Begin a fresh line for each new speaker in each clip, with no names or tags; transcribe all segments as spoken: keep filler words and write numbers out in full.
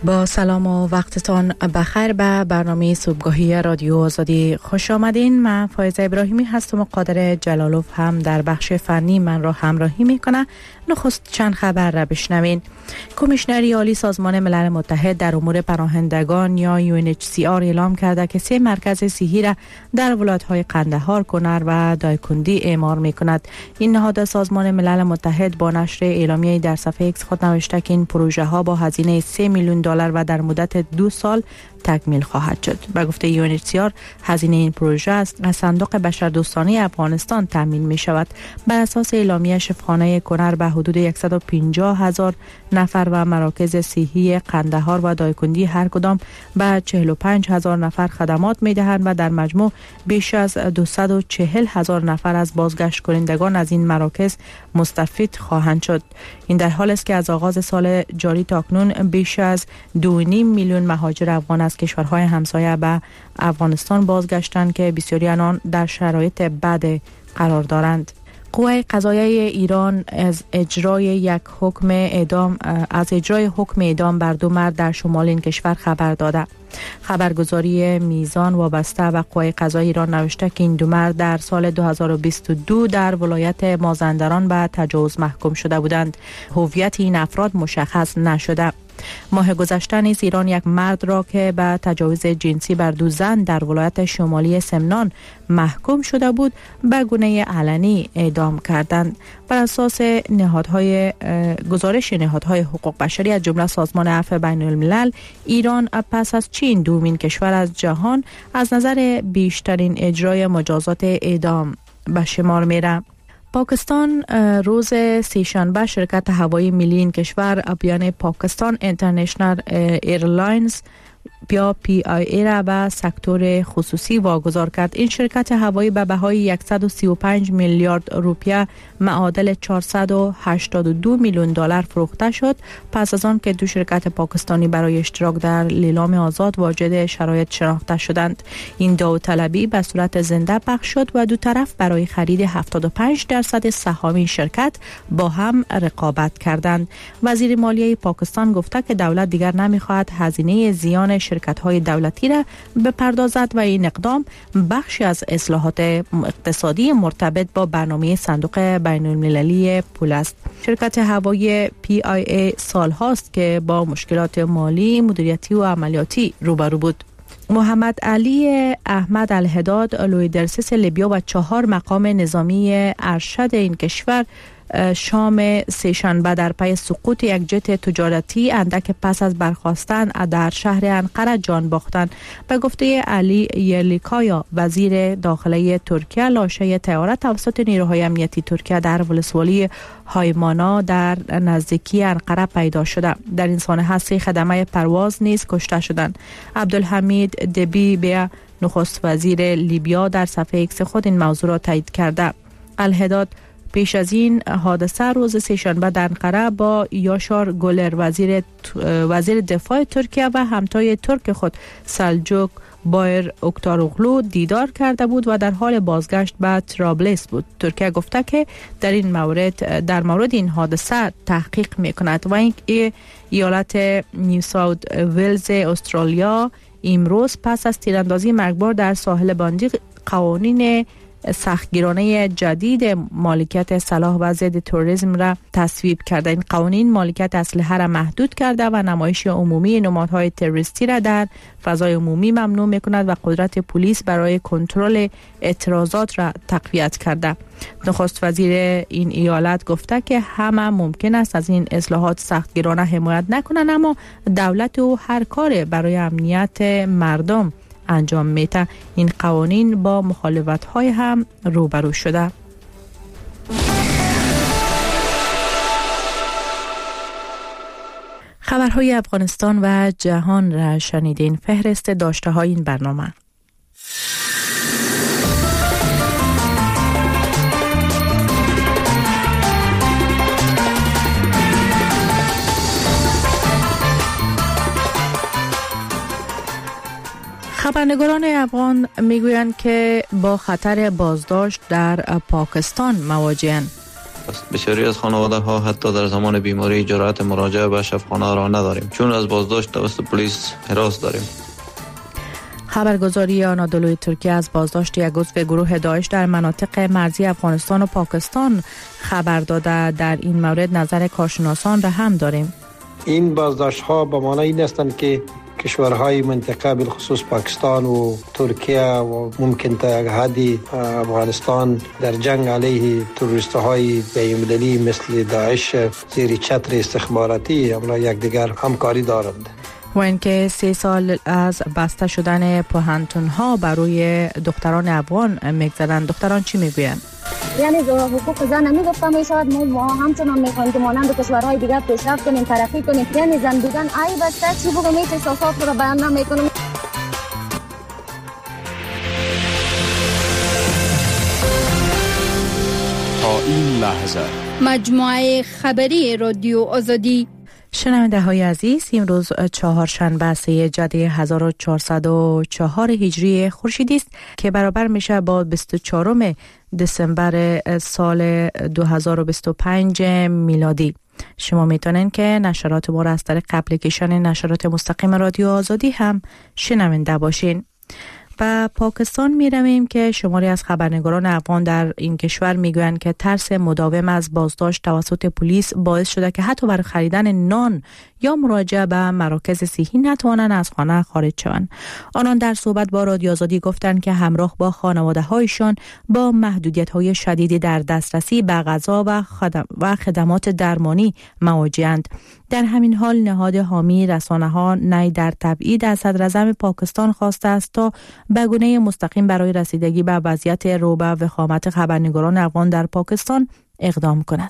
با سلام و وقتتان بخیر به برنامه صبحگاهی رادیو آزادی خوش آمدین. من فایزه ابراهیمی هستم و قادر جلالوف هم در بخش فنی من را همراهی میکنه. نخست چند خبر را بشنوین. کمیشنری عالی سازمان ملل متحد در امور پناهندگان یا یو ان اچ سی آر اعلام کرده که سه مرکز صحی را در ولایت‌های قندهار، کنر و دایکندی اعمار میکند. این نهاد سازمان ملل متحد با نشر اعلامیه‌ای در صفحه ایکس خود نوشته که این پروژه ها با هزینه سه میلیون دلار و در مدت دو سال تکمیل خواهد شد. به گفته یو ان اچ سی آر هزینه این پروژه از صندوق بشردوستانه افغانستان تامین می شود. بر اساس اعلامیه شفاخانه کنر به حدود صد و پنجاه هزار نفر و مراکز صحی قندهار و دایکندی هر کدام به چهل و پنج هزار نفر خدمات می دهند و در مجموع بیش از دویست و چهل هزار نفر از بازگشت کنندگان از این مراکز مستفید خواهند شد. این در حالی است که از آغاز سال جاری تا اکنون بیش از دو و نیم میلیون مهاجر افغان از کشورهای همسایه به افغانستان بازگشتند که بسیاری آنان در شرایط بد قرار دارند. قوه قضاییه ایران از اجرای یک حکم اعدام از اجرای حکم اعدام بر دو مرد در شمال این کشور خبر داده. خبرگزاری میزان وابسته و قوه قضاییه ایران نوشته که این دو مرد در سال دو هزار و بیست و دو در ولایت مازندران به تجاوز محکوم شده بودند. هویت این افراد مشخص نشده. ماه گذشته نیز ایران یک مرد را که به تجاوز جنسی بر دو زن در ولایت شمالی سمنان محکوم شده بود به گونه علنی اعدام کردند. بر اساس نهادهای گزارش نهادهای حقوق بشری از جمله سازمان عفو بین الملل، ایران پس از چین دومین کشور از جهان از نظر بیشترین اجرای مجازات اعدام به شمار میره. پاکستان روز سه‌شنبه شرکت هوایی ملی این کشور بیان پاکستان اینترنشنال ایرلاینز یا پی آی ای را به سکتور خصوصی واگذار کرد. این شرکت هوایی به بهای صد و سی و پنج میلیارد روپیه معادل چهارصد و هشتاد و دو میلیون دلار فروخته شد پس از آن که دو شرکت پاکستانی برای اشتراک در لیلام آزاد واجد شرایط شناخته شدند. این داوطلبی به صورت زنده پخش شد و دو طرف برای خرید هفتاد و پنج درصد سهام این شرکت با هم رقابت کردند. وزیر مالیه پاکستان گفته که دولت دیگر نمی‌خواهد هزینه زیان شرکت‌های دولتی را بپردازد و این اقدام بخشی از اصلاحات اقتصادی مرتبط با برنامه صندوق بین المللی پول است. شرکت هوایی پی آی ای سال هاست که با مشکلات مالی، مدیریتی و عملیاتی روبرو بود. محمد علی احمد الهداد لوی درسیس لیبیا و چهار مقام نظامی ارشد این کشور شام سه‌شنبه در پی سقوط یک جت تجارتی اندک پس از برخاستن در شهر انقره جان باختند. به گفته علی یرلیکایا وزیر داخلی ترکیه، لاشه طیاره توسط نیروهای امنیتی ترکیه در ولسوالی هایمانا در نزدیکی انقره پیدا شده. در این سانحه سه خدمه پرواز نیز کشته شدند. عبدالحمید دبی بیا نخست وزیر لیبیا در صفحه ایکس خود این موضوع را تایید کرده. الهداد پیش از این حادثه روز سه‌شنبه در انقره با یاشار گولر وزیر وزیر دفاع ترکیه و همتای ترک خود سلجوک بایر اکتاروغلو دیدار کرده بود و در حال بازگشت به ترابلس بود. ترکیه گفته که در این مورد در مورد این حادثه تحقیق میکند و این ایالت نیو ساوت ولز استرالیا امروز پس از تیراندازی مرگبار در ساحل باندی قوانین سختگیرانه جدید مالکیت سلاح و ضد تروریسم را تصویب کرده. این قوانین مالکیت اسلحه را محدود کرده و نمایش عمومی نمادهای تروریستی را در فضای عمومی ممنوع می‌کند و قدرت پلیس برای کنترل اعتراضات را تقویت کرده. نخست وزیر این ایالت گفته که همه ممکن است از این اصلاحات سختگیرانه حمایت نکنند، اما دولت او هر کار برای امنیت مردم انجام میده. این قوانین با مخالفت‌های هم روبرو شده. خبرهای افغانستان و جهان را شنیدین. فهرست داشته های این برنامه. خبرنگاران افغان میگویند که با خطر بازداشت در پاکستان مواجهند.
است. بسیاری از خانواده ها حتی در زمان بیماری جرأت مراجعه به شفاخانه را نداریم، چون از بازداشت توسط پلیس هراس داریم.
خبرگزاری آنادولوی ترکیه از بازداشت یک عضو گروه داعش در مناطق مرزی افغانستان و پاکستان خبر داده. در این مورد نظر کارشناسان را هم داریم.
این بازداشت ها به معنی این هستند که کشورهای منطقه بالخصوص پاکستان و ترکیه و ممکن تا حدی افغانستان در جنگ علیه تروریست های بین‌المللی مثل داعش زیر چتر استخباراتی امروز یکدیگر همکاری دارند.
و اینکه سه سال از بسته شدن پوهنتون ها برای دختران افغان میگذرند. دختران چی میگویند؟
یعنی حقوق زن میگفتم می شود ما همچنان میخوایم که مانند کشورهای دیگر پیشرفت کنیم، ترقی کنیم. یعنی زن بودن ای بسته چی بگم ایت احساسات رو بیان نمیکنم.
تا این لحظه
مجموعه خبری رادیو آزادی.
شنونده های عزیز، امروز چهارشنبه سه جده هزار و چهارصد و چهار هجری خورشیدی است که برابر میشه با بیست و چهارم دسامبر سال دو هزار و بیست و پنج میلادی. شما میتونین که نشرات ما را از طریق اپلیکیشن نشرات مستقیم رادیو آزادی هم شنونده باشین. و پاکستان می رویم که شماری از خبرنگاران افغان در این کشور می گویند که ترس مداوم از بازداشت توسط پلیس باعث شده که حتی برای خریدن نان یا مراجعه به مراکز صحی نتوانند از خانه خارج شوند. آنان در صحبت با رادیو آزادی گفتند که همراه با خانواده هایشان با محدودیت های شدیدی در دسترسی به غذا و, خدم و خدمات درمانی مواجه‌اند. در همین حال نهاد حامی رسانه ها نی در تبعید از صدراعظم پاکستان خواسته است تا به گونه مستقیم برای رسیدگی به وضعیت رو به وخامت خبرنگاران افغان در پاکستان اقدام کند.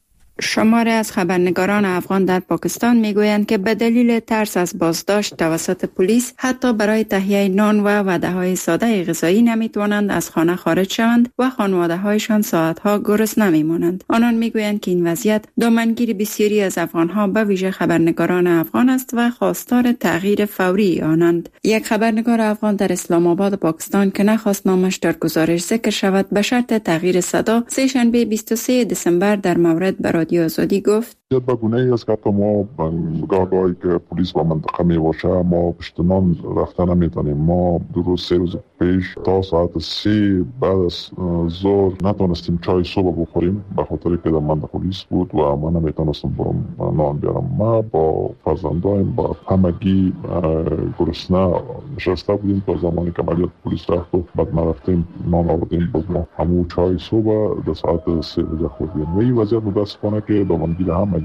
شماری از خبرنگاران افغان در پاکستان میگویند که به دلیل ترس از بازداشت توسط پلیس حتی برای تهیه نان و وعده‌های ساده غذایی نمیتوانند از خانه خارج شوند و خانواده‌هایشان ساعت‌ها گرسنه میمانند. آنان میگویند که این وضعیت دامنگیر بسیاری از افغان‌ها به ویژه خبرنگاران افغان است و خواستار تغییر فوری آنند. یک خبرنگار افغان در اسلام آباد پاکستان که نخواست نامش در گزارش ذکر شود به شرط تغییر صدا سه شنبه بیست و سه دسامبر در مورد برای آزادی گفت
به گونه ای است که حتی ما گاهی که پلیس با منطقه می باشه ما پشتنان رفته نمیتونیم. ما دو روز سه روز پیش تا ساعت سه بعد از ظهر نتونستیم چای صبح بخوریم به خاطر که در منطقه پلیس بود و من نمیتونستم برم نان بیارم. ما با فرزندایم با همگی گرسنه نشسته بودیم تا زمانی که مالیات پلیس رفت و بعد ما رفتیم نان آوردیم با همون چای صبح در ساعت سه بجه خوردیم و این وضعیت متاسفانه که دامنگیر هم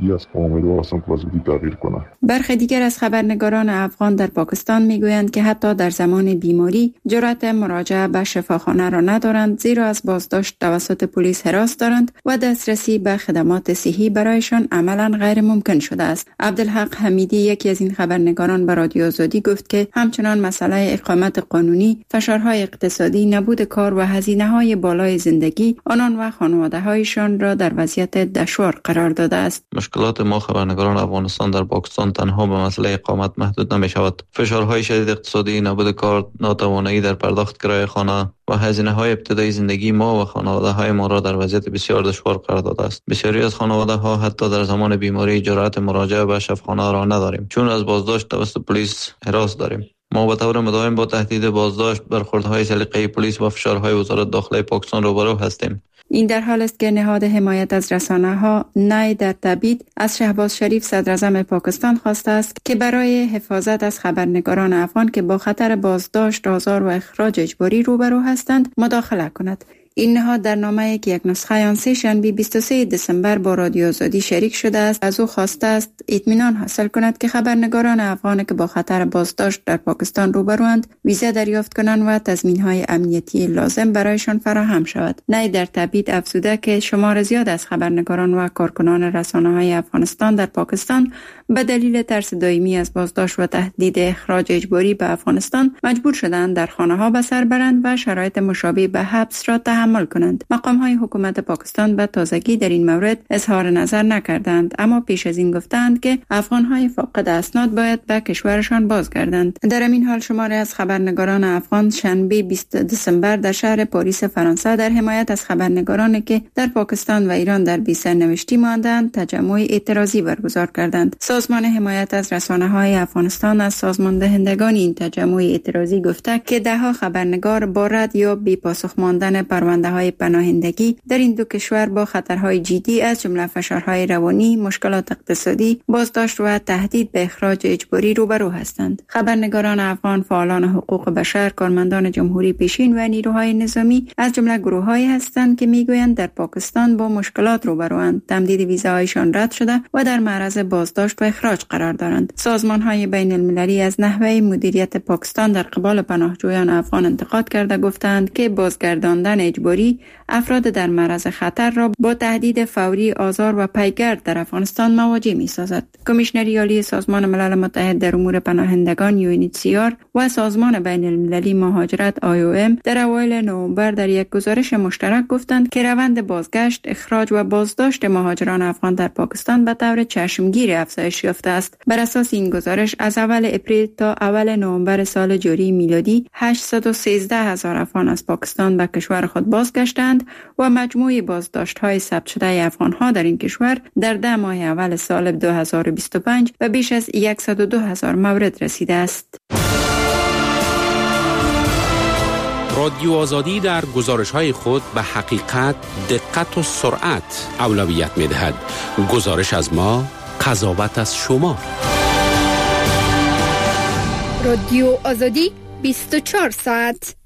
برخی دیگر از خبرنگاران افغان در پاکستان میگویند که حتی در زمان بیماری جرأت مراجعه به شفاخانه را ندارند، زیرا از بازداشت توسط پلیس هراس دارند و دسترسی به خدمات صحی برایشان عملاً غیر ممکن شده است. عبدالحق حمیدی یکی از این خبرنگاران به رادیو آزادی گفت که همچنان مسئله اقامت قانونی، فشارهای اقتصادی، نبود کار و هزینه‌های بالای زندگی آنان و خانواده‌هایشان را در وضعیت دشوار قرار داده است.
مشکلات ما خبرنگاران افغانستان در پاکستان تنها به مسئله اقامت محدود نمی شود. فشارهای شدید اقتصادی، نبود کار، ناتوانایی در پرداخت کرایه خانه و هزینه‌های ابتدایی زندگی ما و خانواده‌های ما را در وضعیت بسیار دشوار قرار داده است. بسیاری از خانواده‌ها حتی در زمان بیماری جرأت مراجعه به شفاخانه را نداریم، چون از بازداشت توسط پلیس هراس داریم. ما به طور مداوم با تهدید بازداشت، برخوردهای سلیقه‌ای پلیس و فشارهای وزارت داخلی پاکستان روبرو هستیم.
این در حال است که نهاد حمایت از رسانه ها نی در تبعید از شهباز شریف صدراعظم پاکستان خواسته است که برای حفاظت از خبرنگاران افغان که با خطر بازداشت، آزار و اخراج اجباری روبرو هستند مداخله کند. این نهاد در نامه‌ای که یک نسخه آن سه شنبه بیست و سه دسامبر با رادیو آزادی شریک شده است از او خواسته است اطمینان حاصل کند که خبرنگاران افغان که با خطر بازداشت در پاکستان روبروند ویزا دریافت کنند و تضمین‌های امنیتی لازم برایشان فراهم شود. نی در تبعید افزوده که شمار زیاد از خبرنگاران و کارکنان رسانه‌های افغانستان در پاکستان به دلیل ترس دائمی از بازداشت و تهدید اخراج اجباری به افغانستان مجبور شدند در خانه‌ها به سر برند و شرایط مشابه به حبس را تحمل تحمل کنند. مقام های حکومت پاکستان به تازگی در این مورد اظهار نظر نکردند، اما پیش از این گفتند که افغان های فاقد اسناد باید به کشورشان بازگردند. در این حال شماری از خبرنگاران افغان شنبه بیست دسامبر در شهر پاریس فرانسه در حمایت از خبرنگارانی که در پاکستان و ایران در بی سرنوشتی ماندند تجمع اعتراضی برگزار کردند. سازمان حمایت از رسانه‌های افغانستان از سازمان دهندگان این تجمع اعتراضی گفته که ده ها خبرنگار با رد یا بی پاسخ ماندن پرونده‌های پناهندگی در این دو کشور با خطرهای جدی از جمله فشارهای روانی، مشکلات اقتصادی، بازداشت و تهدید به اخراج اجباری روبرو هستند. خبرنگاران افغان، فعالان حقوق بشر، کارمندان جمهوری پیشین و نیروهای نظامی از جمله گروه‌هایی هستند که میگویند در پاکستان با مشکلات روبروند، تمدید ویزاهایشان رد شده و در معرض بازداشت و اخراج قرار دارند. سازمان‌های بین المللی از نحوه مدیریت پاکستان در قبال پناهجویان افغان انتقاد کرده گفتند که بازگرداندن اجباری افراد در معرض خطر را با تهدید فوری، آزار و پیگرد در افغانستان مواجه می‌سازد. کمیشنری عالی سازمان ملل متحد در امور پناهندگان یو ان اچ سی آر و سازمان بین المللی مهاجرت آی او ام در اوایل نوامبر در یک گزارش مشترک گفتند که روند بازگشت، اخراج و بازداشت مهاجران افغان در پاکستان به طور چشمگیر افزایش یافته است. بر اساس این گزارش از اول اپریل تا اول نوامبر سال جاری میلادی هشتصد و سیزده هزار افغان از پاکستان به کشور خود بازگشتند و مجموع بازداشت‌های ثبت شده افغان‌ها در این کشور در ده ماه اول سال دو هزار و بیست و پنج به بیش از صد و دو هزار مورد رسیده است.
رادیو آزادی در گزارش‌های خود به حقیقت، دقت و سرعت اولویت می‌دهد. گزارش از ما، قضاوت از شما.
رادیو آزادی بیست و چهار ساعت.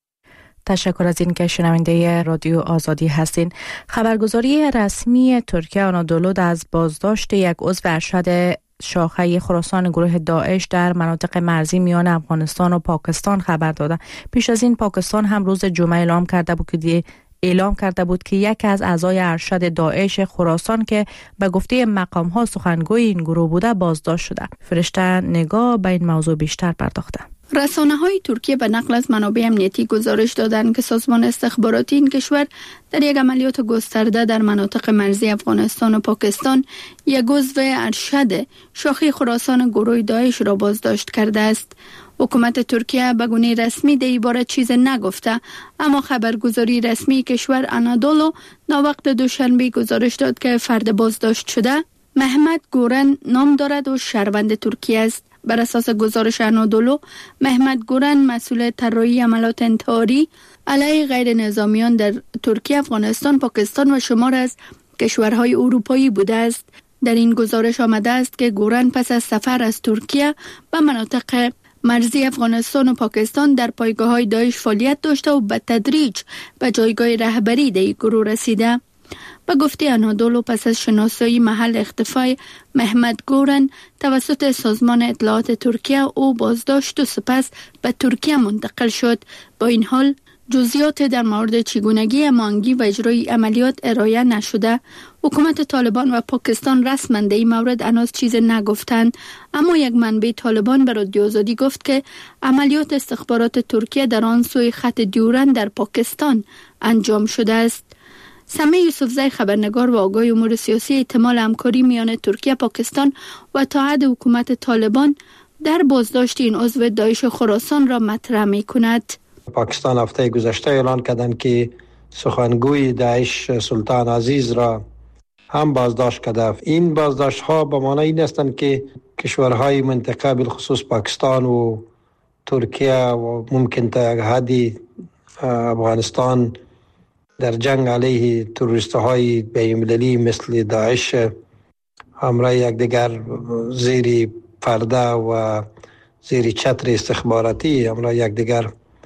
تشکر از این که شنونده رادیو آزادی هستین. خبرگزاری رسمی ترکیه آنادولو از بازداشت یک عضو ارشد شاخه خراسان گروه داعش در مناطق مرزی میان افغانستان و پاکستان خبر داده. پیش از این پاکستان هم روز جمعه اعلام کرده بود که اعلام کرده بود که یکی از اعضای ارشد داعش خراسان که به گفته مقام ها سخنگوی این گروه بوده بازداشت شده. فرشته نگاه به این موضوع بیشتر پرداخته.
رسانه‌های ترکیه به نقل از منابع امنیتی گزارش دادند که سازمان استخباراتی این کشور در یک عملیات گسترده در مناطق مرزی افغانستان و پاکستان یک عضو ارشد شاخه خراسان گروه داعش را بازداشت کرده است. حکومت ترکیه به گونه رسمی در این باره چیز نگفته، اما خبرگزاری رسمی کشور آنادولو ناوقت دوشنبه گزارش داد که فرد بازداشت شده محمد گورن نام دارد و شهروند ترکیه است. بر اساس گزارش آنادولو، محمد گورن مسئول طراحی عملیات انتحاری علیه غیر نظامیان در ترکیه، افغانستان، پاکستان و شمار از کشورهای اروپایی بوده است. در این گزارش آمده است که گورن پس از سفر از ترکیه به مناطق مرزی افغانستان و پاکستان در پایگاه‌های داعش فعالیت داشته و به تدریج به جایگاه رهبری در گروه رسیده. به گفته آنادولو پس از شناسایی محل اختفای محمد گورن توسط سازمان اطلاعات ترکیه او بازداشت و سپس به ترکیه منتقل شد. با این حال جزئیات در مورد چگونگی هماهنگی و اجرای عملیات ارائه نشده. حکومت طالبان و پاکستان رسما در این مورد هنوز چیز نگفتند، اما یک منبع طالبان به رادیو آزادی گفت که عملیات استخبارات ترکیه در آن سوی خط دیورند در پاکستان انجام شده است. سمه یوسفزی خبرنگار و آگاه امور سیاسی احتمال همکاری میان ترکیه، پاکستان و اتحاد حکومت طالبان در بازداشت این عضو داعش خراسان را مطرح می کند.
پاکستان هفته گذشته اعلان کردند که سخنگوی داعش سلطان عزیز را هم بازداشت کرده. این بازداشت ها به معنی این هستند که کشورهای منطقه بالخصوص پاکستان و ترکیه و ممکن تا یک حدی افغانستان در جنگ علیه تروریست های بین‌المللی مثل داعش همراه یک دیگر زیر پرده و زیر چتر استخباراتی همراه یک دیگر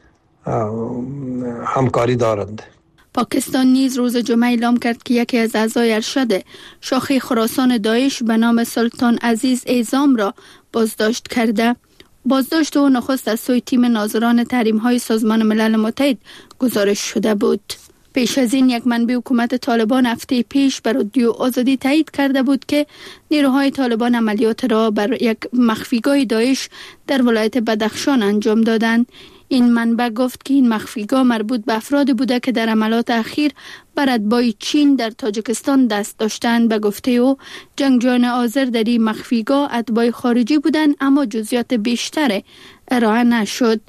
همکاری دارند.
پاکستان نیز روز جمعه اعلام کرد که یکی از اعضای ارشد شاخه خراسان داعش به نام سلطان عزیز اعظام را بازداشت کرده. بازداشت او نخست از سوی تیم ناظران تحریم‌های سازمان ملل متحد گزارش شده بود. پیش از این یک منبع حکومت طالبان هفته پیش بر رادیو آزادی تایید کرده بود که نیروهای طالبان عملیات را بر یک مخفیگاه داعش در ولایت بدخشان انجام دادند. این منبع گفت که این مخفیگاه مربوط به افراد بوده که در حملات اخیر بر اتباع چین در تاجیکستان دست داشتند. به گفته او جنگجویان آذر در این مخفیگاه اتباع خارجی بودند، اما جزئیات بیشتر ارائه نشد.